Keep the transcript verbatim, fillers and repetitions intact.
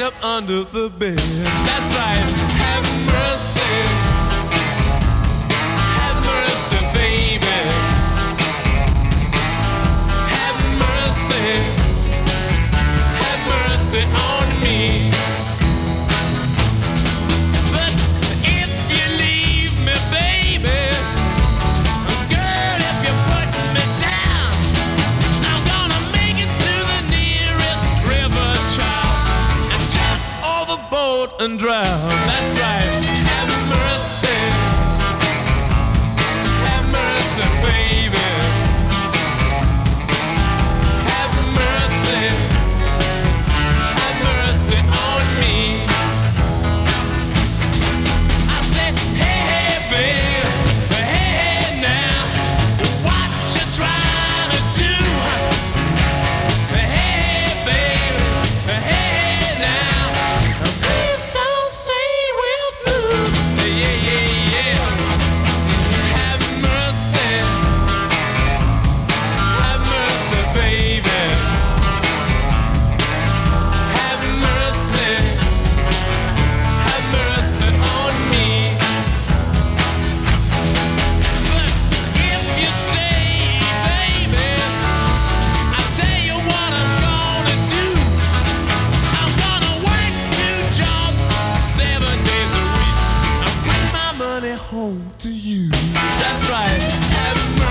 up under the bed. That's right. Have mercy. Have mercy, baby. Have mercy. Have mercy on me. But if you leave me, baby, girl, if you put me down, I'm gonna make it to the nearest river, child, and jump overboard and drown. That's right. Have mercy. Have mercy, baby. Have mercy. Have mercy on me. I said, hey, hey, baby, hey, hey, now, what you trying to do? Hey, hey, baby, hey, hey, now, please don't say we're through. Yeah, yeah, yeah. Have mercy. Have mercy, baby. Have mercy. Have mercy on me. But if you stay, baby, I'll tell you what I'm gonna do. I'm gonna work two jobs, seven days a week. I'll bring my money home to you. That's right. Have mercy.